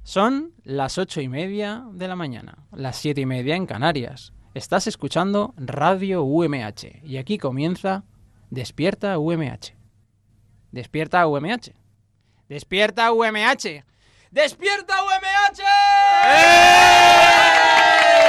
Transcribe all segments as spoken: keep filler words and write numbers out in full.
Son las ocho y media de la mañana, las siete y media en Canarias. Estás escuchando Radio U M H y aquí comienza Despierta U M H. Despierta U M H. Despierta U M H. Despierta U M H. ¡Eh!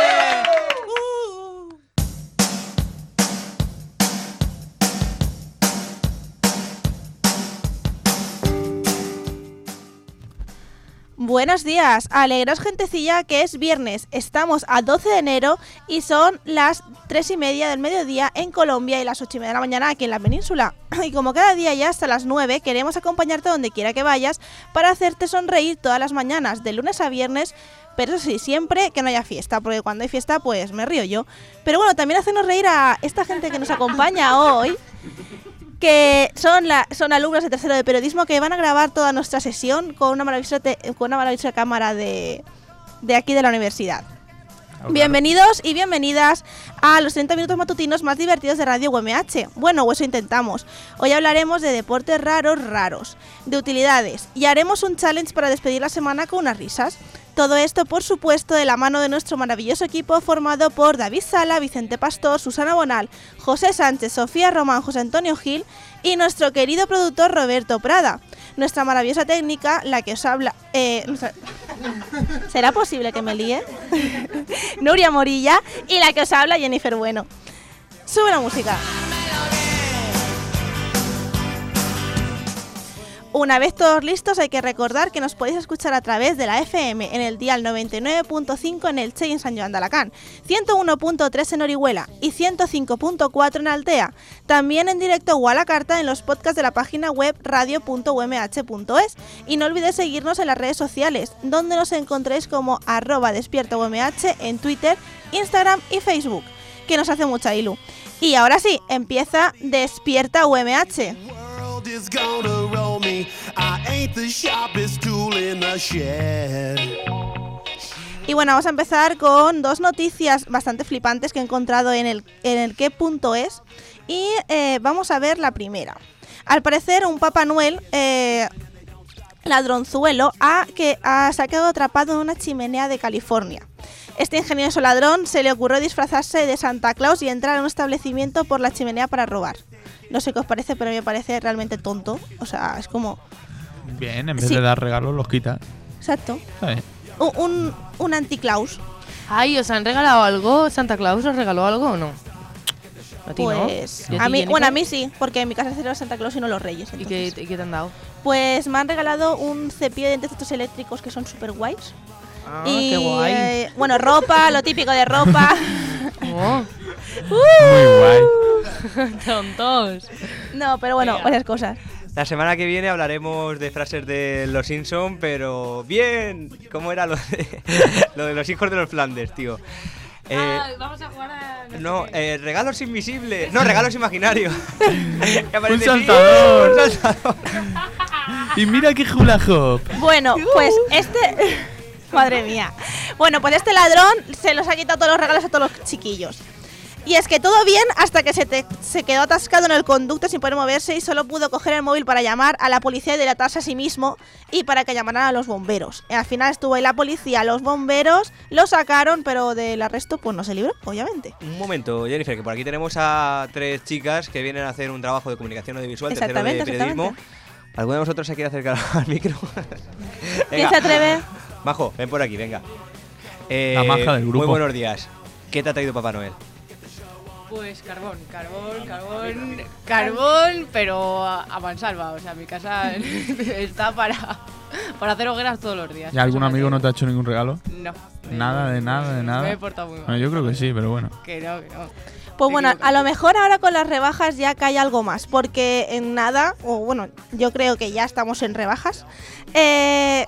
Buenos días, alegraos gentecilla que es viernes, estamos a doce de enero y son las tres y media del mediodía en Colombia y las ocho y media de la mañana aquí en la península. Y como cada día ya hasta las nueve queremos acompañarte donde quiera que vayas para hacerte sonreír todas las mañanas, de lunes a viernes, pero eso sí, siempre que no haya fiesta, porque cuando hay fiesta pues me río yo. Pero bueno, también hacernos reír a esta gente que nos acompaña hoy, que son, la, son alumnos de tercero de periodismo que van a grabar toda nuestra sesión con una maravillosa, te, con una maravillosa cámara de, de aquí de la universidad. Okay. Bienvenidos y bienvenidas a los treinta minutos matutinos más divertidos de Radio U M H. Bueno, eso intentamos. Hoy hablaremos de deportes raros, raros, de utilidades y haremos un challenge para despedir la semana con unas risas. Todo esto, por supuesto, de la mano de nuestro maravilloso equipo formado por David Sala, Vicente Pastor, Susana Bonal, José Sánchez, Sofía Román, José Antonio Gil y nuestro querido productor Roberto Prada. Nuestra maravillosa técnica, la que os habla... Eh, nuestra... ¿Será posible que me líe? Nuria Morilla y la que os habla Jennifer Bueno. Sube la música. Una vez todos listos, hay que recordar que nos podéis escuchar a través de la F M en el dial noventa y nueve punto cinco en Elche y en San Joan de Alacant, ciento uno punto tres en Orihuela y ciento cinco punto cuatro en Altea. También en directo o a la carta en los podcasts de la página web radio punto u m h punto es. Y no olvidéis seguirnos en las redes sociales, donde nos encontréis como arroba despierta U M H en Twitter, Instagram y Facebook, que nos hace mucha ilu. Y ahora sí, empieza Despierta U M H. Is gonna roll me. I ain't the sharpest tool in the shed. Y bueno, vamos a empezar con dos noticias bastante flipantes que he encontrado en el en el qué punto es y eh, vamos a ver la primera. Al parecer un Papá Noel eh, ladronzuelo ha, que, ha, se ha quedado atrapado en una chimenea de California. Este ingenioso ladrón se le ocurrió disfrazarse de Santa Claus y entrar a un establecimiento por la chimenea para robar. No sé qué os parece, pero me parece realmente tonto. O sea, es como... Bien, en vez sí. de dar regalos los quita. Exacto. ¿Sabes? Un, un, un anti-Claus. Ay, ¿os han regalado algo? ¿Santa Claus os regaló algo o no? ¿A ti pues, no? a, a mí, bueno, a mí sí, porque en mi casa se celebra Santa Claus y no los Reyes. ¿Y qué, ¿Y qué te han dado? Pues me han regalado un cepillo de dientes estos eléctricos que son súper guays. Ah, y, qué guay. Eh, bueno, ropa, lo típico de ropa. Oh. Muy guay. Tontos. No, pero bueno, Venga. varias cosas. La semana que viene hablaremos de frases de Los Simpson, pero bien, ¿cómo era lo de, lo de los hijos de los Flandes, tío? Eh, ah, vamos a jugar a... No, eh, regalos invisibles. No, regalos imaginarios. Un saltador. Un saltador. Y mira qué hula hop. Bueno, pues este... Madre mía. Bueno, pues este ladrón se los ha quitado todos los regalos a todos los chiquillos. Y es que todo bien hasta que se, te, se quedó atascado en el conducto sin poder moverse y solo pudo coger el móvil para llamar a la policía y delatarse a sí mismo y para que llamaran a los bomberos. Y al final estuvo ahí la policía, los bomberos, lo sacaron, pero del arresto pues no se libró, obviamente. Un momento, Jennifer, que por aquí tenemos a tres chicas que vienen a hacer un trabajo de comunicación audiovisual, tercero de periodismo. ¿Alguno de vosotros se quiere acercar al micro? ¿Quién se atreve? Majo, ven por aquí, venga. Eh, la maja del grupo. Muy buenos días. ¿Qué te ha traído Papá Noel? Pues carbón, carbón, carbón, carbón, pero a, a mansalva. O sea, mi casa está para, para hacer hogueras todos los días. ¿Y algún amigo no te ha hecho ningún regalo? No. Nada, de nada, de nada. Me he portado muy mal. Bueno, yo creo que sí, pero bueno. Que no, que no. Pues bueno, a lo mejor ahora con las rebajas ya cae algo más, porque en nada, o bueno, yo creo que ya estamos en rebajas. Eh...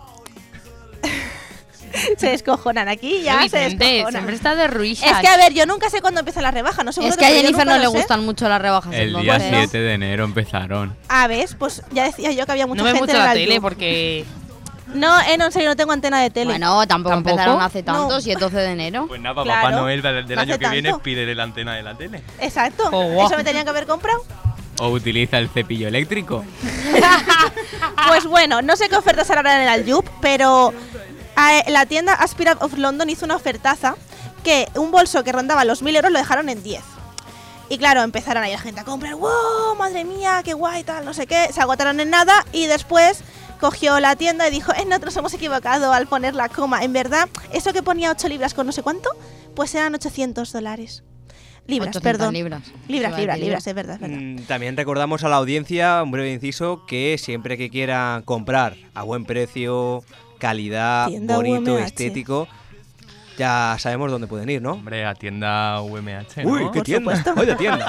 se descojonan aquí, ya Uy, se Vicente, descojonan. siempre está de risas. Es que a ver, yo nunca sé cuándo empieza la rebaja, no sé. Es que a Jennifer no le gustan mucho las rebajas. El entonces. día siete de enero empezaron. Ah, ¿ves? Pues ya decía yo que había mucha no me gente mucho en la el tele Aldu. porque... No, eh, no, en serio, no tengo antena de tele. Bueno, tampoco, ¿Tampoco? empezaron hace tanto, No. si es doce de enero. Pues nada, Claro, Papá Noel del, del no año hace que viene tanto. pídele la antena de la tele. Exacto, Oh, wow. eso me tenían que haber comprado. O utiliza el cepillo eléctrico. Pues bueno, no sé qué ofertas harán en el Aljub, pero A- la tienda Aspirant of London hizo una ofertaza que un bolso que rondaba los mil euros lo dejaron en diez. Y claro, empezaron ahí la gente a comprar, wow, madre mía, qué guay, tal, no sé qué. Se agotaron en nada y después cogió la tienda y dijo, eh, nosotros hemos equivocado al poner la coma. En verdad, eso que ponía ocho libras con no sé cuánto, pues eran ochocientos dólares. Libras, perdón. libras. Libras, libras, libras, es verdad, es verdad. Mm, También recordamos a la audiencia, un breve inciso, que siempre que quiera comprar a buen precio, calidad, Tienda bonito, U M H. estético, ya sabemos dónde pueden ir, ¿no? Hombre, a tienda U M H, ¿no? Uy, qué Por tienda. supuesto. Oye, tienda.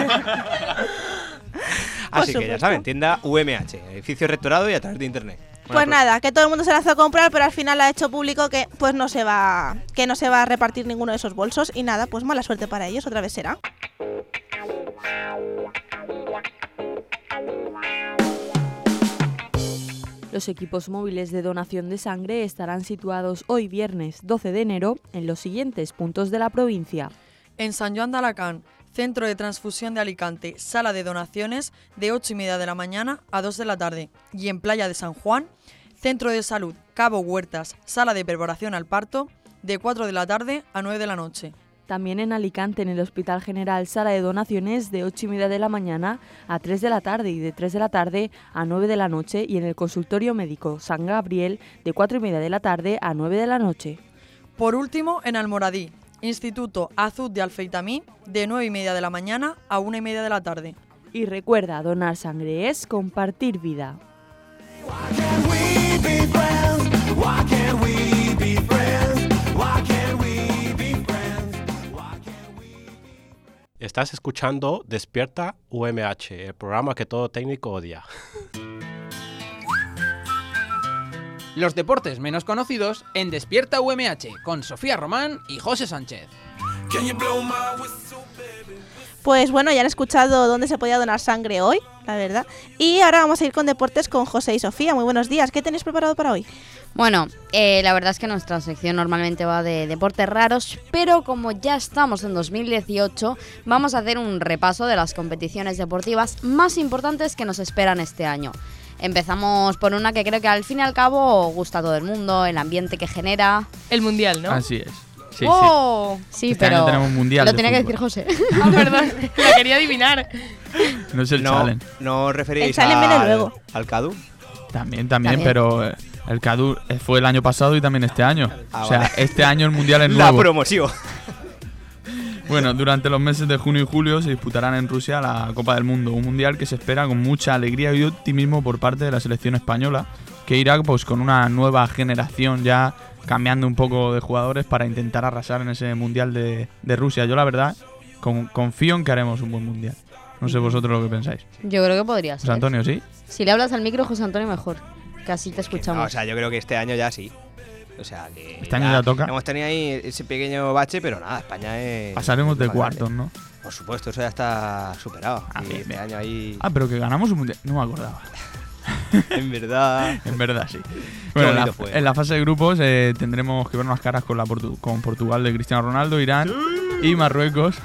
Así que ya supuesto. saben, tienda U M H, edificio rectorado y a través de internet. Pues Bueno, nada, que todo el mundo se lanzó a comprar, pero al final ha hecho público que pues no se va, que no se va a repartir ninguno de esos bolsos y nada, pues mala suerte para ellos, otra vez será. Los equipos móviles de donación de sangre estarán situados hoy viernes doce de enero en los siguientes puntos de la provincia. En San Joan de Alacant, Centro de Transfusión de Alicante, sala de donaciones de ocho y media de la mañana a dos de la tarde. Y en Playa de San Juan, Centro de Salud Cabo Huertas, sala de preparación al parto de cuatro de la tarde a nueve de la noche. También en Alicante, en el Hospital General, sala de donaciones de ocho y media de la mañana a tres de la tarde y de tres de la tarde a nueve de la noche. Y en el consultorio médico San Gabriel, de cuatro y media de la tarde a nueve de la noche. Por último, en Almoradí, Instituto Azud de Alfeitamí, de nueve y media de la mañana a una y media de la tarde. Y recuerda, donar sangre es compartir vida. Estás escuchando Despierta U M H, el programa que todo técnico odia. Los deportes menos conocidos en Despierta U M H, con Sofía Román y José Sánchez. Pues bueno, ya han escuchado dónde se podía donar sangre hoy, la verdad. Y ahora vamos a ir con deportes con José y Sofía. Muy buenos días, ¿qué tenéis preparado para hoy? Bueno, eh, la verdad es que nuestra sección normalmente va de deportes raros, pero como ya estamos en dos mil dieciocho, vamos a hacer un repaso de las competiciones deportivas más importantes que nos esperan este año. Empezamos por una que creo que al fin y al cabo gusta a todo el mundo, el ambiente que genera. El mundial, ¿no? Así es. Sí, ¡Oh! Sí, Este pero año tenemos mundial lo de tenía que fútbol. decir José. Ah, perdón, la quería adivinar. sí. No es el no, challenge. no os referíais El challenge viene al, luego. al Cadu. También, también, También. pero eh, el Cadur eh, fue el año pasado y también este año. Ah, o sea, vale. este año el mundial es La nuevo. promoción. Bueno, durante los meses de junio y julio se disputarán en Rusia la Copa del Mundo, un mundial que se espera con mucha alegría y optimismo por parte de la selección española, que irá pues con una nueva generación ya cambiando un poco de jugadores para intentar arrasar en ese mundial de, de Rusia. Yo la verdad con- confío en que haremos un buen mundial. No sé vosotros lo que pensáis. Yo creo que podría ser. José Antonio, ¿sí? Si le hablas al micro, José Antonio, mejor. Que así te escuchamos. No, o sea, yo creo que este año ya sí. O sea, que Este año ya toca. Hemos tenido ahí ese pequeño bache, pero nada, España es... Pasaremos de es más grande. cuartos, ¿no? Por supuesto, eso ya está superado. Ah, Y bien, este bien. año ahí... Ah, pero que ganamos un mundial. No me acordaba. En verdad... En verdad, sí. Bueno, en la, bonito fue. en la fase de grupos eh, tendremos que ver unas caras con, la Portu- con Portugal de Cristiano Ronaldo, Irán y Marruecos.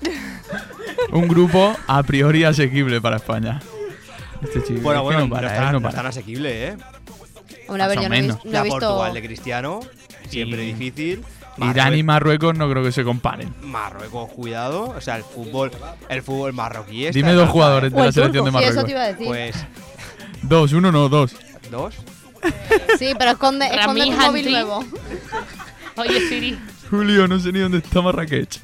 Un grupo a priori asequible para España. Este chico, Bueno, es que bueno, no no, para, está, eh, no no para. tan asequible, ¿eh? Hombre, a ver, más yo o no he, menos. vis- no he La visto. Portugal de Cristiano, siempre Y- difícil. Irán y Marrue- Marruecos no creo que se comparen. Marruecos, cuidado. O sea, el fútbol, el fútbol marroquí está Dime en dos alza, jugadores ¿eh? de O la el selección de turco. Sí, eso Marruecos. te iba a decir. Pues, Dos, uno no, dos. dos. Sí, pero esconde, esconde Rami tu móvil Hantri. nuevo. Oye, Siri. Julio, no sé ni dónde está Marrakech.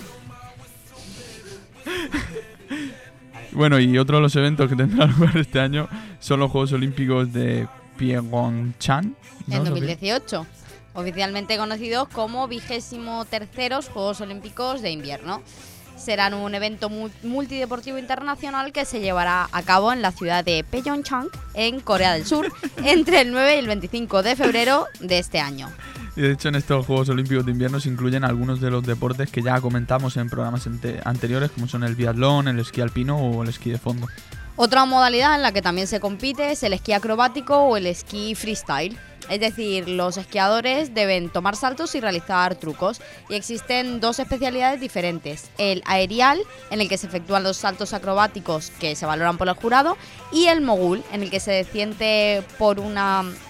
Bueno, y otro de los eventos que tendrán lugar este año son los Juegos Olímpicos de Pyeongchang, ¿no, En dos Sofía? mil dieciocho. Oficialmente conocidos como vigésimo terceros Juegos Olímpicos de Invierno. Serán un evento mu- multideportivo internacional que se llevará a cabo en la ciudad de Pyeongchang, en Corea del Sur, entre el nueve y el veinticinco de febrero de este año. Y de hecho en estos Juegos Olímpicos de Invierno se incluyen algunos de los deportes que ya comentamos en programas ante- anteriores, como son el biatlón, el esquí alpino o el esquí de fondo. Otra modalidad en la que también se compite es el esquí acrobático o el esquí freestyle. Es decir, los esquiadores deben tomar saltos y realizar trucos. Y existen dos especialidades diferentes. El aerial, en el que se efectúan los saltos acrobáticos que se valoran por el jurado, y el mogul, en el que se desciende por una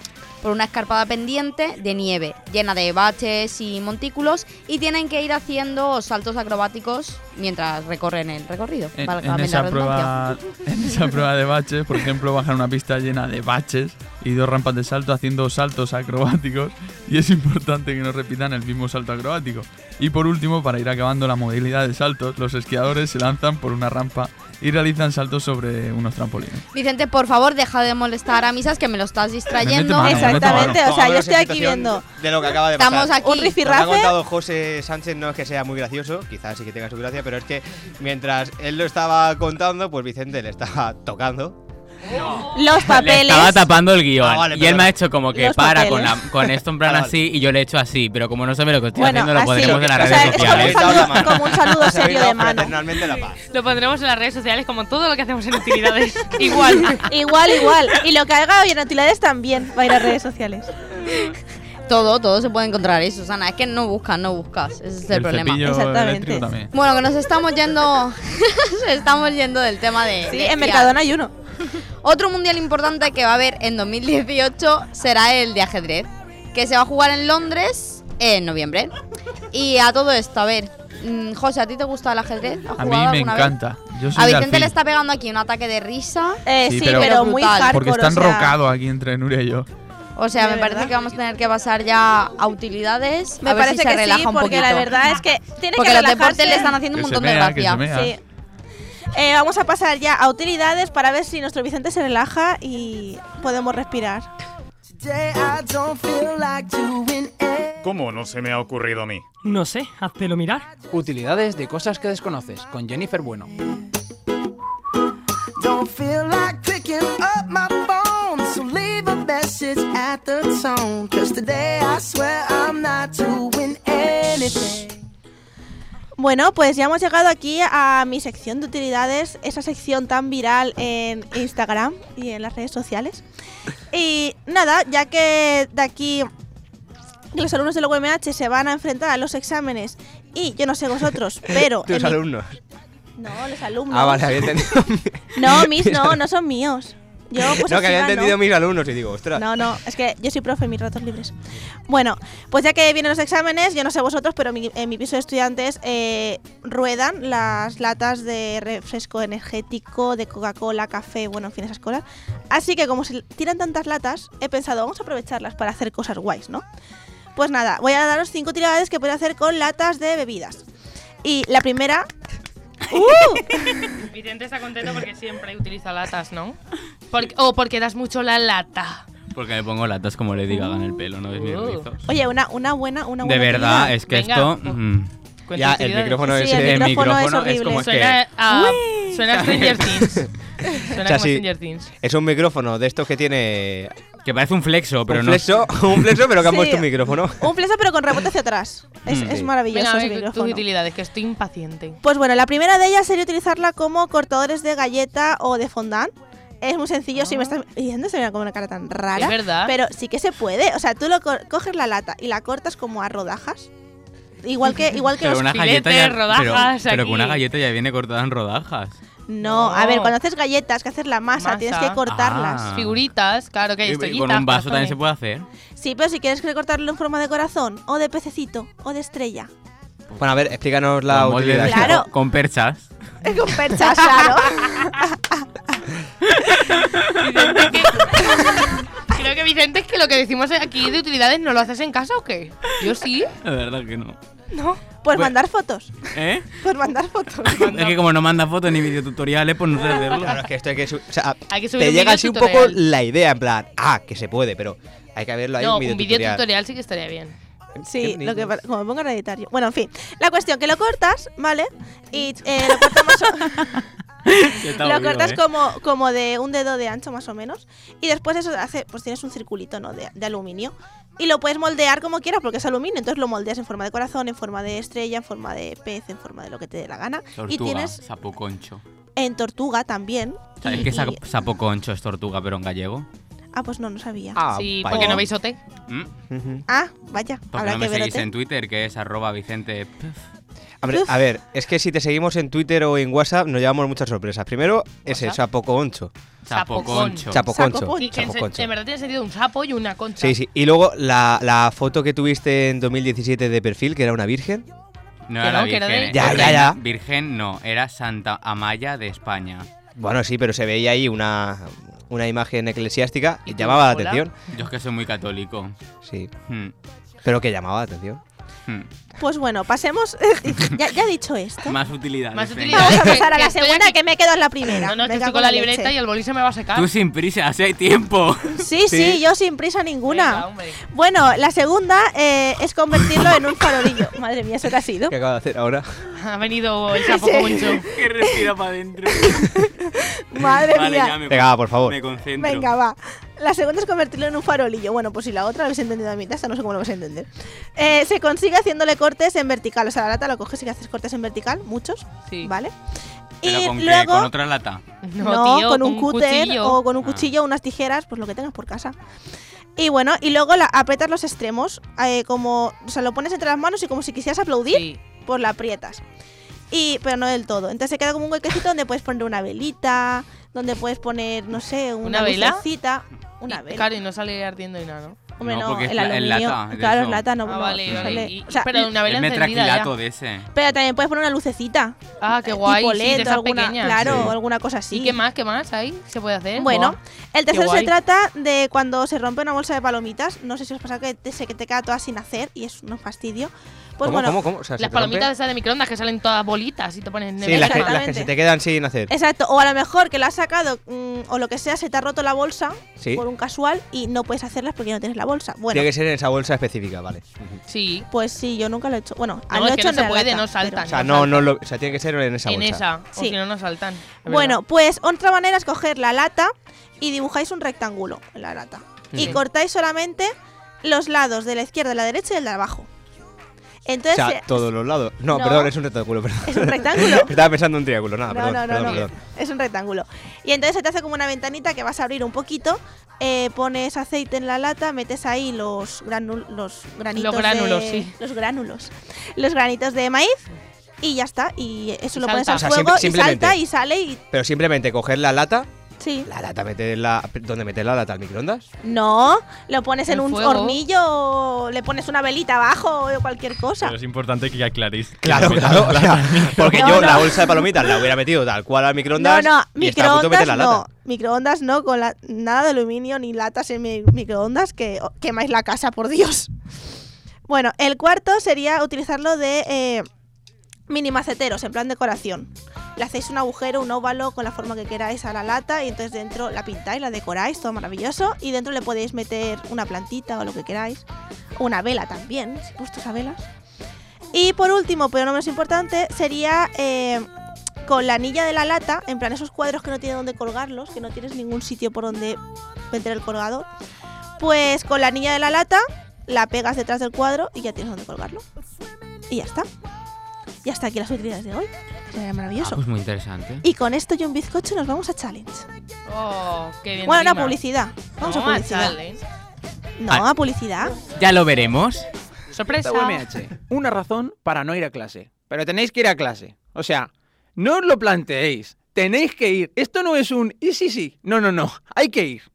por una escarpada pendiente de nieve, llena de baches y montículos, y tienen que ir haciendo saltos acrobáticos mientras recorren el recorrido. En, válgame en la esa redundancia. prueba, en esa prueba de baches, por ejemplo, bajan una pista llena de baches y dos rampas de salto haciendo saltos acrobáticos, y es importante que no repitan el mismo salto acrobático. Y por último, para ir acabando la modalidad de saltos, los esquiadores se lanzan por una rampa y realizan saltos sobre unos trampolines. Vicente, por favor, deja de molestar a Misas, que me lo estás distrayendo. mano, Exactamente, mano. o sea, yo Pongamos estoy en aquí situación viendo. de lo que acaba de Estamos pasar. aquí. Un Lo que ha rifirrafe. contado José Sánchez no es que sea muy gracioso, quizás sí que tenga su gracia, pero es que mientras él lo estaba contando, pues Vicente le estaba tocando. Los Le papeles. estaba tapando el guión. Ah, vale, y él me perdona. ha hecho como que Los para papeles. con, la, con esto en plan Vale, vale. así, y yo le he hecho así. Pero como no sabe lo que estoy Bueno, haciendo, lo así. pondremos en las O redes sea, es como un sociales. saludo, como un saludo Se habéis serio dado de mano. fraternalmente la paz. Lo pondremos en las redes sociales como todo lo que hacemos en utilidades. Igual. Igual, igual. Y lo que haga hoy en utilidades también va a ir a redes sociales. Todo, todo se puede encontrar ahí, Susana. Es que no buscas, no buscas. Ese es el, el problema. cepillo Exactamente. eléctrico también. Bueno, que nos estamos yendo. nos estamos yendo del tema de. Sí, de en esquiar. Mercadona hay uno. Otro mundial importante que va a haber en dos mil dieciocho será el de ajedrez, que se va a jugar en Londres en noviembre. Y a todo esto, a ver, mm, José, ¿a ti te gusta el ajedrez? ¿Has A mí jugado me alguna vez? encanta. Yo soy A de Vicente le alfil, está pegando aquí un ataque de risa. Eh, Sí, sí, pero- pero, muy brutal. hardcore. porque está o sea, enrocado aquí entre Nuria y yo. O sea, ¿De me parece verdad? que vamos a tener que pasar ya a utilidades. Me a ver parece si se que relaja sí, un porque poquito. la verdad es que tiene Porque que los relajarse. deportes le están haciendo un Que se montón de mea, que gracia. se mea. Sí. Eh, vamos a pasar ya a utilidades para ver si nuestro Vicente se relaja y podemos respirar. ¿Cómo no se me ha ocurrido a mí? No sé, háztelo mirar. Utilidades de cosas que desconoces con Jennifer Bueno. Don't feel like picking up my phone, so leave a message at the tone. Cause today I swear I'm not doing anything. Bueno, pues ya hemos llegado aquí a mi sección de utilidades, esa sección tan viral en Instagram y en las redes sociales. Y nada, ya que de aquí los alumnos de la U M H se van a enfrentar a los exámenes y yo no sé vosotros, pero... Tus en mi- alumnos. No, los alumnos. Ah, vale, había entendido. No, mis no, no son míos. Yo pues no, que había así entendido gano. mis alumnos y digo, ostras. No, no, es que yo soy profe en mis ratos libres. Bueno, pues ya que vienen los exámenes, yo no sé vosotros, pero mi- en mi piso de estudiantes eh, ruedan las latas de refresco energético, de Coca-Cola, café, bueno, en fin, esas cosas. Así que como se tiran tantas latas, he pensado, vamos a aprovecharlas para hacer cosas guays, ¿no? Pues nada, voy a daros cinco utilidades que podéis hacer con latas de bebidas. Y la primera... ¡Uh! Vicente está contento porque siempre utiliza latas, ¿no? Porque, o porque das mucho la lata. Porque me pongo latas como Lady Gaga en el pelo, ¿no ves mis Uh. rizos? Oye, una, una buena, una De buena verdad, utilidad. es que Venga. esto... mm, Cuenta Ya, el utilidades. micrófono Sí, ese. el el micrófono es micrófono es horrible. como es que... Suena a, suena a Stranger Things. Suena O sea, como sí. Stranger Things. Es un micrófono de estos que tiene. Que parece un flexo, pero un no... flexo, un flexo, pero que han Sí. puesto un micrófono. Un fleso pero con rebote hacia atrás. Es, Mm. es Sí. maravilloso Venga, ese tus micrófono. utilidades, que estoy impaciente. Pues bueno, la primera de ellas sería utilizarla como cortadores de galleta o de fondant. Es muy sencillo, si me estás viendo se me da como una cara tan rara. Es verdad. Pero sí que se puede. O sea, tú lo co- coges la lata y la cortas como a rodajas. Igual que, igual que Pero los... una filetes, galleta ya... rodajas pero, pero aquí. que una galleta ya viene cortada en rodajas. No, a No. ver, cuando haces galletas, que haces la masa, Masa. tienes que cortarlas. Ah. Figuritas, claro que hay Y- y estrellitas. con un vaso también corazones. se puede hacer. Sí, pero si quieres que cortarlo en forma de corazón, o de pececito, o de estrella. Bueno, a ver, explícanos la Con moldes utilidad. de- Claro. con- Con perchas. Con perchas, claro. Vicente, que- Creo que Vicente es que lo que decimos aquí de utilidades no lo haces en casa o qué. Yo sí. La verdad que no. No. Pues Bueno. mandar fotos. ¿Eh? Pues mandar fotos. Es que como no manda fotos ni videotutoriales, pues no sé hacerlo. Claro, es que esto hay que. su- O sea, Hay que subir te un llega vídeo así un tutorial. poco la idea, en plan, ah, que se puede, pero hay que verlo ahí No, un un video vídeo tutorial. tutorial sí que estaría bien. Sí, lo que pa- como me pongo a editar yo. Bueno, en fin. La cuestión que lo cortas, ¿vale? Y eh, lo cortas más o- Está lo aburrido, cortas ¿eh? como, como de un dedo de ancho más o menos. Y después eso hace, pues tienes un circulito, ¿no? De, de aluminio. Y lo puedes moldear como quieras porque es aluminio. Entonces lo moldeas en forma de corazón, en forma de estrella, en forma de pez, en forma de lo que te dé la gana. Tortuga, Y tienes sapo concho. en tortuga también. ¿Sabes Y- que y- sa- sapo concho es tortuga, pero en gallego? Ah, pues no, no sabía. Ah, Sí, vaya. porque no veis O T. ¿Mm? Ujú. Ah, vaya. Porque Habrá no que me ver seguís O T. en Twitter, que es arroba Vicente... Pf. Hombre, Uf. a ver, es que si te seguimos en Twitter o en WhatsApp nos llevamos muchas sorpresas. Primero, ese ¿WhatsApp? Chapoconcho. Chapoconcho. Chapoconcho. Sacoponcho. Y que en, se- Chapoconcho. en verdad tiene sentido un sapo y una concha. Sí, sí. Y luego la, la foto que tuviste en dos mil diecisiete de perfil, que era una virgen. No Que era la no, que era Virgen. de- ¿eh? Ya, Otra ya, ya. Virgen no, era Santa Amaya de España. Bueno, sí, pero se veía ahí una, una imagen eclesiástica ¿Y y tú, llamaba la hola? atención. Yo es que soy muy católico. Sí. Hmm, Pero que llamaba la atención. hmm. Pues bueno, pasemos. ya, ya dicho esto. Más utilidades. Más venga. utilidades. Vamos a Que- pasar a que la estoy segunda, aquí. que me quedo en la primera. No, no, es que Me estoy cago con en la leche. libreta y el boli se me va a secar. Tú sin prisa, si hay tiempo. Sí, sí, Sí. yo sin prisa ninguna. Venga, hombre. Bueno, la segunda eh, es convertirlo en un farolillo. Madre mía, ¿eso qué ha sido? ¿Qué acabo de hacer ahora? Ha venido el sapo concho. Que respira para adentro. Madre Vale, mía. ya me, Venga, va, por favor. me concentro. Venga, va. La segunda es convertirlo en un farolillo. Bueno, pues si la otra la habéis entendido a mitad, esta no sé cómo lo vais a entender. Eh, se consigue haciéndole cortes en vertical. O sea, la lata lo coges y haces cortes en vertical, muchos, Sí. ¿vale? ¿Pero y con qué? luego, ¿Con otra lata? no, tío, con un cúter cuchillo. o con un Ah. cuchillo, unas tijeras, pues lo que tengas por casa. Y bueno, y luego la, aprietas los extremos, eh, como, o sea, lo pones entre las manos y como si quisieras aplaudir, Sí. pues la aprietas. Y, pero no del todo. Entonces se queda como un huequecito donde puedes poner una velita, donde puedes poner, no sé, una, ¿Una vela? lucecita. Una Y- vela. Claro, y no sale ardiendo ni nada, ¿no? Hombre, No, no, porque es el la- es aluminio. lata, de claro, eso. es lata, no, Ah, no, vale, no vale. sale- Y- o sea, pero una vela El encendida metraquilato ya. de ese. pero también puedes poner una lucecita. Ah, qué eh, guay. tipo Sí, L E de D o esas alguna, pequeñas. claro, Sí. o alguna cosa así. ¿Y qué más? ¿Qué más ahí se puede hacer? Bueno, Buah. el tercero se guay. trata de cuando se rompe una bolsa de palomitas. No sé si os pasa que te, se- que te queda toda sin hacer y es un fastidio. Pues ¿Cómo, bueno, cómo, cómo? O sea, ¿se Las te rompe? palomitas esas de microondas que salen todas bolitas y te ponen Sí, las que, las que Exactamente. se te quedan sin hacer. exacto. O a lo mejor que la has sacado mm, o lo que sea, se te ha roto la bolsa Sí. por un casual y no puedes hacerlas porque no tienes la bolsa. Bueno, Tiene que ser en esa bolsa específica, vale. Sí. pues sí, yo nunca lo he hecho. Bueno, No, lo he es que hecho no en se la puede, lata, no saltan. O sea, No no, no lo, o sea, tiene que ser en esa En bolsa. esa. O Sí. si no, no saltan. Es Bueno, verdad. pues otra manera es coger la lata y dibujáis un rectángulo en la lata. Y Sí. cortáis solamente los lados de la izquierda, de la derecha y el de abajo. O Entonces, sea, eh, todos los lados. No, No. perdón, es un rectángulo, perdón. es un rectángulo. Estaba pensando en un triángulo, nada, No, perdón, no, no, perdón, no. perdón. Es un rectángulo. Y entonces se te hace como una ventanita que vas a abrir un poquito, eh, pones aceite en la lata, metes ahí los, granul- los granitos Los gránulos, de, sí. Los gránulos. Los granitos de maíz y ya está. Y eso Y lo pones salta. al O sea, fuego simple- y simplemente. salta y sale y... Pero simplemente coger la lata, Sí. la lata, meterla. ¿Dónde meter la lata? ¿Al microondas? No, lo pones en El un fuego. hornillo o le pones una velita abajo o cualquier cosa. Pero es importante que aclaréis. que Claro, no metas claro. la o sea, lata al microondas. porque No, yo no. la bolsa de palomitas la hubiera metido tal cual al No, microondas. no, y está a punto de meter microondas la no. lata. Microondas no, con la- nada de aluminio ni latas en mi- microondas que oh, quemáis la casa, por Dios. Bueno, el cuarto sería utilizarlo de eh, mini maceteros, en plan decoración. Le hacéis un agujero, un óvalo con la forma que queráis a la lata y entonces dentro la pintáis, la decoráis, todo maravilloso. Y dentro le podéis meter una plantita o lo que queráis. Una vela también, si puestos a velas. Y por último, pero no menos importante, sería eh, con la anilla de la lata, en plan esos cuadros que no tienen donde colgarlos, que no tienes ningún sitio por donde meter el colgador. Pues con la anilla de la lata la pegas detrás del cuadro y ya tienes donde colgarlo. Y ya está. Y hasta aquí las utilidades de hoy. Sería Ah, maravilloso. pues muy interesante. Y con esto y un bizcocho nos vamos a challenge. Oh, qué bien. Bueno, una rima. publicidad. Vamos No, a publicidad. challenge. No, Ah. a publicidad. Ya lo veremos. Sorpresa. U M H. Una razón para no ir a clase. Pero tenéis que ir a clase. O sea, no os lo planteéis. Tenéis que ir. Esto no es un y sí, sí. No, no, no. Hay que ir.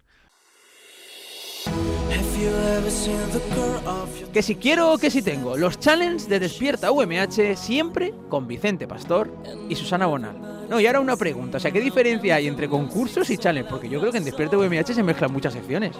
Que si quiero o que si tengo. Los challenges de Despierta U M H siempre con Vicente Pastor y Susana Bonal. No, y ahora una pregunta. O sea, ¿qué diferencia hay entre concursos y challenge? Porque yo creo que en Despierta U M H se mezclan muchas secciones.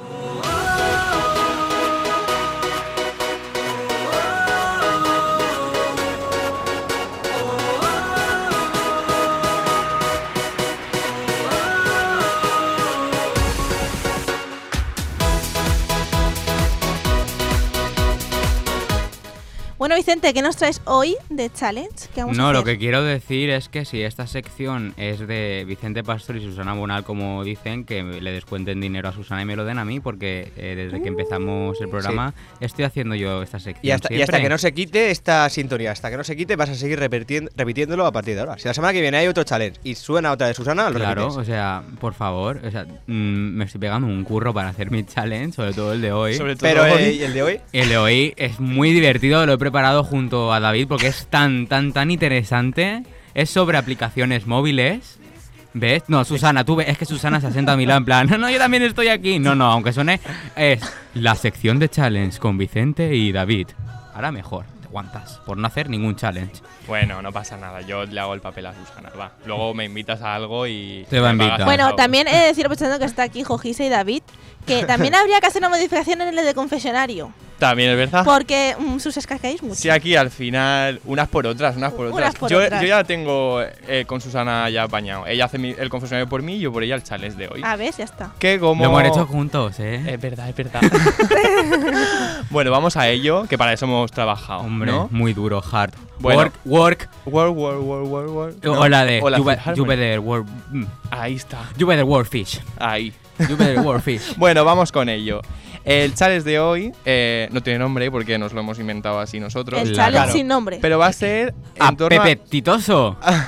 Bueno, Vicente, ¿qué nos traes hoy de challenge? ¿Qué vamos a No, hacer? lo que quiero decir es que si esta sección es de Vicente Pastor y Susana Bonal, como dicen, que le descuenten dinero a Susana y me lo den a mí, porque eh, desde que empezamos el programa estoy haciendo yo esta sección. Y hasta, y hasta siempre. que no se quite esta sintonía, hasta que no se quite, vas a seguir repitiendo, repitiéndolo a partir de ahora. Si la semana que viene hay otro challenge y suena otra de Susana, lo Claro, repites. o sea, por favor, o sea, mm, me estoy pegando un curro para hacer mi challenge, sobre todo el de hoy. Sobre todo Pero hoy. eh, ¿y el de hoy? El de hoy es muy divertido, lo he preparado junto a David porque es tan, tan, tan interesante. Es sobre aplicaciones móviles. ¿Ves? No, Susana, tú ves, es que Susana se asienta a mi lado en plan, no, no, yo también estoy aquí. No, no, aunque suene, es la sección de challenge con Vicente y David. Ahora mejor, te aguantas, por no hacer ningún challenge. Bueno, no pasa nada, yo le hago el papel a Susana, va. Luego me invitas a algo y... Te va a me pagas invitar. el Bueno, favor. también he de decir, aprovechando que está aquí Jojisa y David, que también habría que hacer una modificación en el de confesionario. También es verdad. Porque mm, sus escascáis mucho. Sí, aquí al final, unas por otras, unas por Unas otras. por yo, otras. yo ya tengo eh, con Susana ya apañado. Ella hace mi- el confesionario por mí y yo por ella el challenge de hoy. A ver, ya está. Que como... Lo hemos hecho juntos, ¿eh? Es verdad, es verdad. Bueno, vamos a ello, que para eso hemos trabajado, Hombre, ¿no? muy duro, hard. Bueno. Work, work. Work, work, work, work, work. O la de O la you, be- Philharmonic. you better work. mm, Ahí está. You better work fish. Ahí. You better work fish. Bueno, vamos con ello. El challenge de hoy eh, no tiene nombre porque nos lo hemos inventado así nosotros. El Claro. challenge sin nombre. Pero va a ser en Ah, torno Pepe Titoso. a...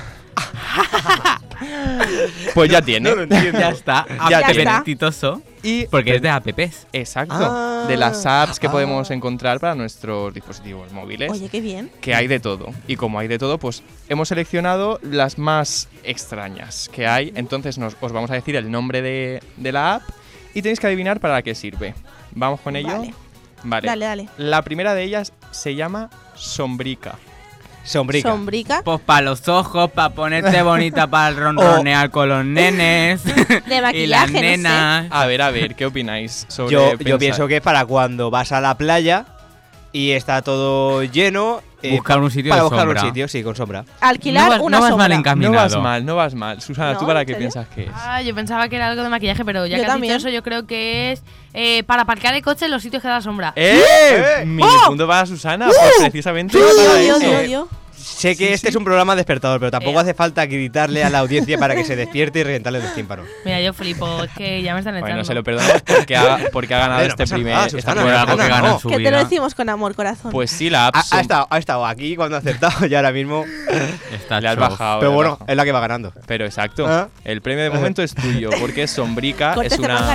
Pues ya tiene. No lo entiendo. Ya está. Ya Ah, Pepe está. Titoso. Y Porque es de apps. Exacto. Ah. De las apps que Ah. podemos encontrar para nuestros dispositivos móviles. Oye, qué bien. Que hay de todo. Y como hay de todo, pues hemos seleccionado las más extrañas que hay. Entonces nos, os vamos a decir el nombre de, de la app y tenéis que adivinar para qué sirve. ¿Vamos con ello? Vale. Vale. Dale, dale. La primera de ellas se llama Sombrica. Sombrica. Sombrica. Pues para los ojos, para ponerte bonita para ronronear con los nenes. De y las maquillaje, no sé. nenas. A ver, a ver, ¿qué opináis sobre Yo, pensar? yo pienso que es para cuando vas a la playa y está todo lleno. eh, Buscar un sitio Para de buscar sombra. un sitio, sí, con sombra. Alquilar no vas, una no vas sombra. mal No encaminado. vas mal, no vas mal. Susana, No, ¿tú para ¿en qué serio? piensas que es? Ah, yo pensaba que era algo de maquillaje, pero ya Yo que has también. dicho eso, yo creo que es eh, para aparcar el coche en los sitios que da sombra. ¡Eh! ¡Eh! Mini ¡Oh! punto para Susana, pues precisamente Yo, para yo, yo, eso. yo, yo. Sé que Sí, este sí. es un programa despertador, pero tampoco Eh. hace falta gritarle a la audiencia para que se despierte y reventarle los tímpanos. Mira, yo flipo, es que ya me están echando. Bueno, se lo perdonamos porque ha, porque ha ganado Hombre, no este pasa primer... nada, esta Susana, Por primera algo que no, gana no. en su Que te lo vida. decimos con amor, corazón. Pues sí, la app Ha, ha Som- estado, ha estado aquí cuando ha acertado y ahora mismo. Está le has chof. bajado. Pero le has bueno, bajado. es la que va ganando. Pero exacto. ¿Ah? El premio de momento es tuyo porque Sombrica Corte es de manga, una...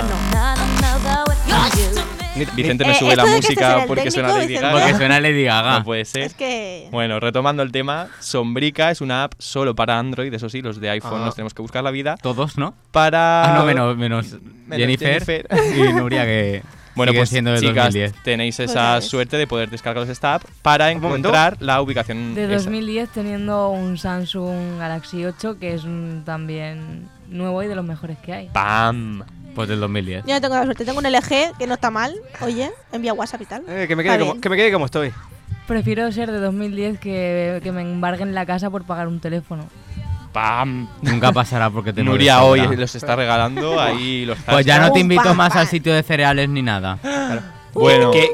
no. Vicente me Eh, sube esto la de que este música será el porque técnico, suena Lady Vicente. Gaga. Porque suena Lady Gaga. No puede ser. Es que... Bueno, retomando el tema, Sombrica es una app solo para Android, eso sí, los de iPhone Ah. nos tenemos que buscar la vida. Todos, ¿no? Para... Ah, no, menos, menos, menos Jennifer, Jennifer. y Nuria, que Bueno, sigue pues siendo de chicas, dos mil diez. tenéis Pues esa ya ves. suerte de poder descargaros esta app para Un momento. encontrar la ubicación De exacta. dos mil diez teniendo un Samsung Galaxy ocho, que es un, también nuevo y de los mejores que hay. ¡Pam! Pues del dos mil diez. Yo no tengo la suerte. Tengo un L G que no está mal. Oye, envía WhatsApp y tal. Eh, que, me Está quede como, bien. que me quede como estoy. Prefiero ser de dos mil diez que, que me embarguen la casa por pagar un teléfono. ¡Pam! Nunca pasará porque te Nuria lo hoy sobra. los está regalando ahí los Pues ya no te invito Pum, más pam, al pam. sitio de cereales ni nada. Bueno, ¿Qué?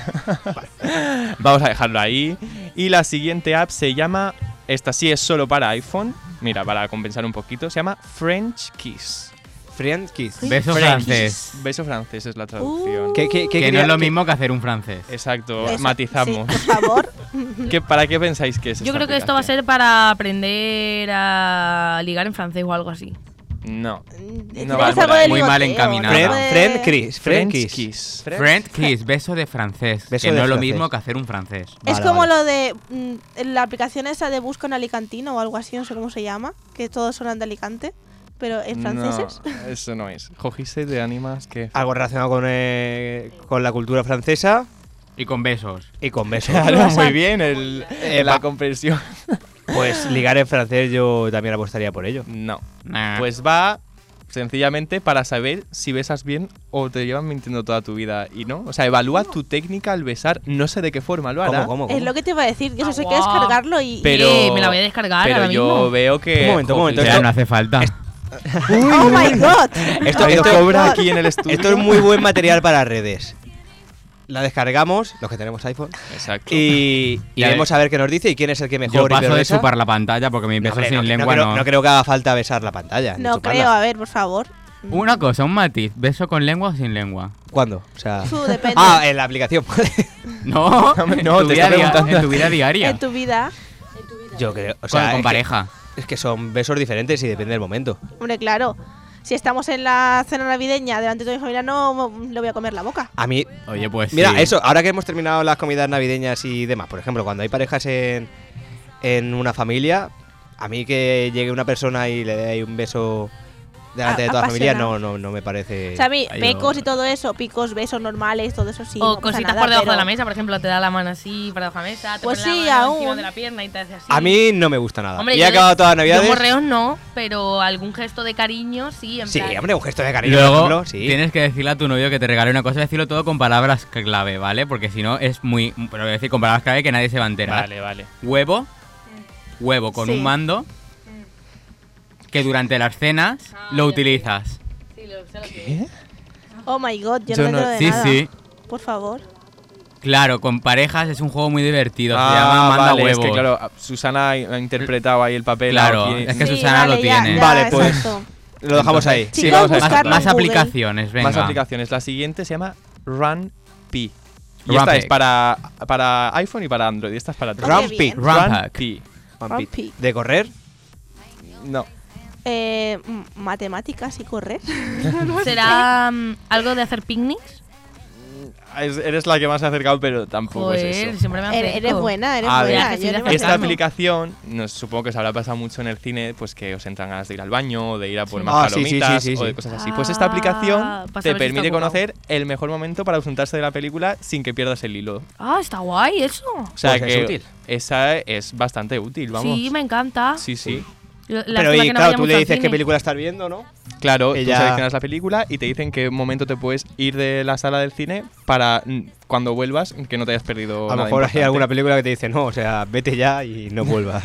vamos a dejarlo ahí. Y la siguiente app se llama, esta sí es solo para iPhone, mira, para compensar un poquito, se llama French Kiss. Friend Kiss. Beso French. francés. Beso francés es la traducción. Uh. ¿Qué, qué, qué Que no quería- es lo qué- mismo que hacer un francés. Exacto, Eso, matizamos. sí, por favor. ¿Qué, ¿Para qué pensáis que es Yo esta creo que esto va a aplicación? ser para aprender a ligar en francés o algo así. No. ¿Tienes No va algo por de ahí. Muy mal ligoteo? encaminada. Friend, Puede- friend Kiss. Friend French Kiss. Kiss. Friend kiss, beso de francés. Beso que de no es lo francés. mismo que hacer un francés. Es Vale, como vale. lo de mm, la aplicación esa de Busca en Alicantino o algo así, no sé cómo se llama, que todos son de Alicante, pero en franceses. No, eso no es. Jojise de animas que... Algo relacionado con, eh, con la cultura francesa Y con besos. y con besos. Claro, muy bien el, Eh, la va. comprensión. Pues ligar en francés yo también apostaría por ello. No. Nah. Pues va sencillamente para saber si besas bien o te llevan mintiendo toda tu vida y no. O sea, evalúa tu técnica al besar. No sé de qué forma lo hará. ¿Cómo, cómo, Es cómo? lo que te iba a decir, que eso Ah, se guau. que descargarlo y... Pero, Eh, me la voy a descargar pero ahora yo mismo. veo que... Un momento, un momento, Jojise- Ya no hace falta. ¡Oh, my God! Esto, Esto esto- cobra aquí en el estudio. esto es muy buen material para redes. La descargamos, los que tenemos iPhone, Exacto. y, y Ya vemos a ver qué nos dice y quién es el que mejor Yo y paso peor de besa. chupar la pantalla porque mi No, beso hombre, sin no, lengua no no. creo, no creo que haga falta besar la pantalla. ni No chuparla. creo, a ver, por favor. Una cosa, un matiz. ¿Beso con lengua o sin lengua? ¿Cuándo? O sea... Tú, depende. Ah, en la aplicación. No, Hombre, no, en, tu te vida está dia- preguntando. en tu vida diaria. En tu vida, Yo creo. O Con- sea, con es que- pareja. es que son besos diferentes y depende del momento. hombre, claro. si estamos en la cena navideña delante de mi familia, no le voy a comer la boca. A mí, Oye, pues mira, sí. eso, ahora que hemos terminado las comidas navideñas y demás, por ejemplo, cuando hay parejas en, en una familia, a mí que llegue una persona y le dé ahí un beso delante A- de toda la familia, apasionado. no, no, no me parece... O sea, a mí, Ay, pecos no. y todo eso, picos, besos normales, todo eso sí. O no pasa cositas nada, por debajo pero- de la mesa, por ejemplo, te da la mano así por debajo de la mesa, te Pues pone sí, la mano aún. encima de la pierna y te hace así. A mí no me gusta nada. Hombre, y he yo de- acabado todas las navidades... Yo morreos no, pero algún gesto de cariño sí, en Sí, plan. hombre, un gesto de cariño, por Luego ejemplo, sí. tienes que decirle a tu novio que te regale una cosa, decirlo todo con palabras clave, ¿vale? Porque si no es muy... Pero voy a decir con palabras clave que nadie se va a enterar. Vale, vale. Huevo, huevo con Sí. un mando, que durante las cenas lo utilizas. ¿Qué? Oh my god, yo, Yo no me no- entero de Sí, nada. sí. Por favor. Claro, con parejas es un juego muy divertido, se Ah, llama Manda vale, Huevos. es que claro, Susana ha ha interpretado ahí el papel. Claro, aquí. es que Sí, Susana vale, lo ya, tiene. ya, Vale, pues exacto. lo dejamos ahí. Chicos, Sí, vamos a Más, buscarlo más en Google. aplicaciones, venga. Más aplicaciones. La siguiente se llama RunPy. Y Runpack. esta es para, para iPhone y para Android. Y esta es para todos. Oye, Runpy. bien. Runpack. RunPy. Runpy. ¿De correr? No. Eh, m- matemáticas y correr. ¿Será mm, algo de hacer picnics? Es- eres la que más se ha acercado, pero tampoco Joder, es eso. siempre me Eres, acerco. eres buena, eres A ver, buena. que sí, yo de no me Esta acerco. aplicación, no, supongo que os habrá pasado mucho en el cine, pues que os entran ganas de ir al baño, o de ir a por Sí. más Ah, sí, sí, palomitas, sí, sí, o de sí. cosas así. Pues esta aplicación Ah, para te saber si permite está ocupado. conocer el mejor momento para ausentarse de la película sin que pierdas el hilo. Ah, está guay eso. O sea Pues es que útil. esa es bastante útil, vamos. Sí, me encanta. Sí, sí. L- Pero lástima y que no claro, vaya tú mucho le al dices qué cine. película estás viendo, ¿no? Claro, Ella- tú seleccionas la película y te dicen qué momento te puedes ir de la sala del cine para mm, cuando vuelvas que no te hayas perdido A lo nada mejor hay importante. alguna película que te dice, no, o sea, vete ya y no vuelvas.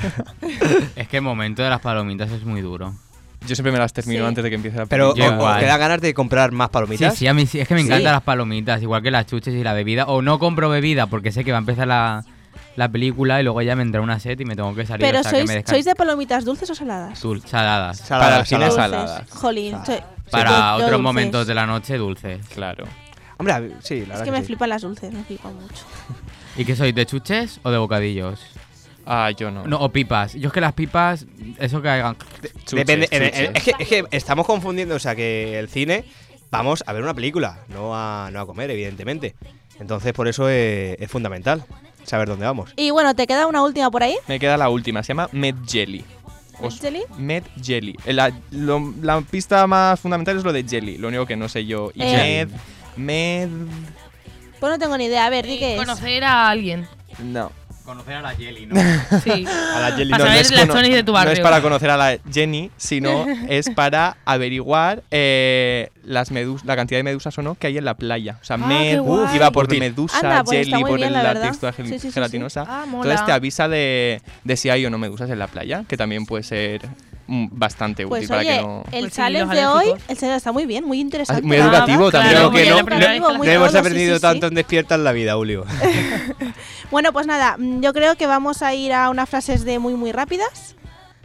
Es que el momento de las palomitas es muy duro. Yo siempre me las termino Sí. antes de que empiece la Pero película. Yo ¿os igual. te da ganas de comprar más Sí, palomitas? sí, a mí sí, es que me Sí. encantan las palomitas, igual que las chuches y la bebida. O no compro bebida porque sé que va a empezar la, la película y luego ya me entra una sed y me tengo que salir Pero hasta que sois, me descanse. ¿sois de palomitas dulces o saladas? Dul- saladas. Saladas, Para el cine saladas. saladas. Jolín, soy- Para yo otros dulces. momentos de la noche, dulces. Claro. Hombre, a- sí, la Es verdad que me sí. flipan las dulces, me flipan mucho. ¿Y qué sois, de chuches o de bocadillos? Ah, yo no. No, o pipas. Yo es que las pipas, eso que hagan... Chuches, Depende, en- en- chuches. es, que, es que estamos confundiendo, o sea, que el cine vamos a ver una película, no a, no a comer, evidentemente. Entonces, por eso es, es fundamental saber dónde vamos. Y bueno, ¿te queda una última por ahí? Me queda la última, se llama Med Jelly. Os- ¿Jelly? Med Jelly. La, lo- la pista más fundamental es lo de Jelly, lo único que no sé yo. Y Eh. Med. Med. Pues no tengo ni idea, a ver, di qué es. Conocer a alguien. No. Conocer a la Jelly, ¿no? Sí. A la Jelly Para no, no saber es las cono- chonis de tu no es barrio. para conocer a la Jenny, sino es para averiguar eh, las medus la cantidad de medusas o no que hay en la playa. O sea, Ah, med qué guay. iba por Útil. medusa, Anda, pues está jelly muy por bien, el- la la verdad. textura gel- Sí, sí, sí, sí. gelatinosa. Ah, mola. Entonces te avisa de, de si hay o no medusas en la playa, que también puede ser mm, bastante útil Pues para oye, que no... el Pues sí, challenge los de hoy, alérgicos. el challenge está muy bien, muy interesante. muy la educativo verdad. también. Creo Claro, que muy no, educativo, no muy hemos todo, sí, aprendido sí, sí. tanto en Despierta en la vida, Julio. Bueno, pues nada, mm, yo creo que vamos a ir a unas frases de muy, muy rápidas.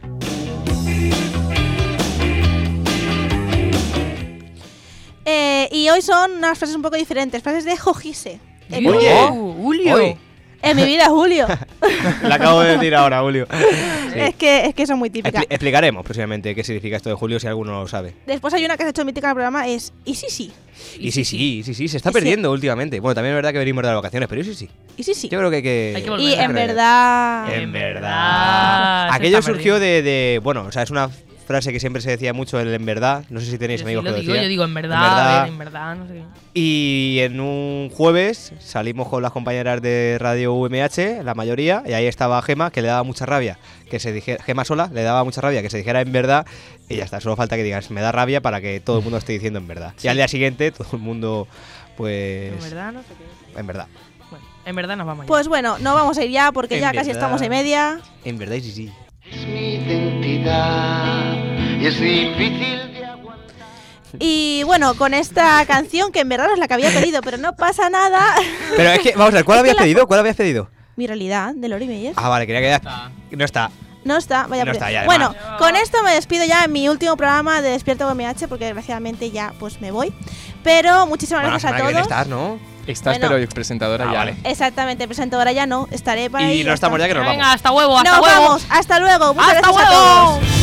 Eh, y hoy son unas frases un poco diferentes, frases de Jojise. En, Oye. Uh, Julio. Hoy. en mi vida, Julio. La acabo de decir ahora, Julio. Sí. es, que, es que son muy típicas. Expli- explicaremos próximamente qué significa esto de Julio si alguno no lo sabe. Después hay una que se ha hecho mítica en el programa, es ¿y sí, sí? Y sí, sí, sí, sí, se está Y sí. perdiendo últimamente. Bueno, también es verdad que venimos de las vacaciones, pero sí, sí. ¿Y sí, sí? Yo creo que hay que... Hay que volver Y a en creer. verdad... En verdad. Ah, se Aquello está surgió perdiendo. de, de... Bueno, o sea, es una frase que siempre se decía mucho, el en verdad. No sé si tenéis Yo sí amigos lo que lo digo, decían. yo digo en verdad, En verdad. a ver, en verdad, no sé qué. Y en un jueves salimos con las compañeras de Radio U M H, la mayoría, y ahí estaba Gema, que le daba mucha rabia que se dijera, Gema sola, le daba mucha rabia que se dijera en verdad, y ya está, solo falta que digas, me da rabia para que todo el mundo esté diciendo en verdad. Y al día siguiente todo el mundo, pues... En verdad, no sé qué. En verdad. Bueno, en verdad nos vamos ya. Pues bueno, no vamos a ir ya porque En ya casi verdad. estamos en media. En verdad, y sí, sí. Es mi identidad y es difícil de aguantar. Y bueno, con esta canción que en verdad no es la que había pedido, pero no pasa nada. Pero es que, vamos a ver, ¿cuál Es que habías la- pedido? ¿Cuál habías pedido? Mi realidad, de Lori Meyer. Ah, vale, quería que ya... No está. No está, vaya No por- está, ya, Bueno, además. con esto me despido ya en mi último programa de Despierta U M H porque desgraciadamente ya pues me voy. Pero muchísimas Bueno, la gracias a semana que viene todos. estás, ¿no? Estás, Bueno. pero presentadora Ah, ya. vale. Exactamente, presentadora ya no, estaré para Y ahí, no ya estamos está. ya que nos Venga, vamos. hasta huevo, hasta Nos huevo. vamos, hasta luego. Muchas ¡Hasta gracias a huevo! todos.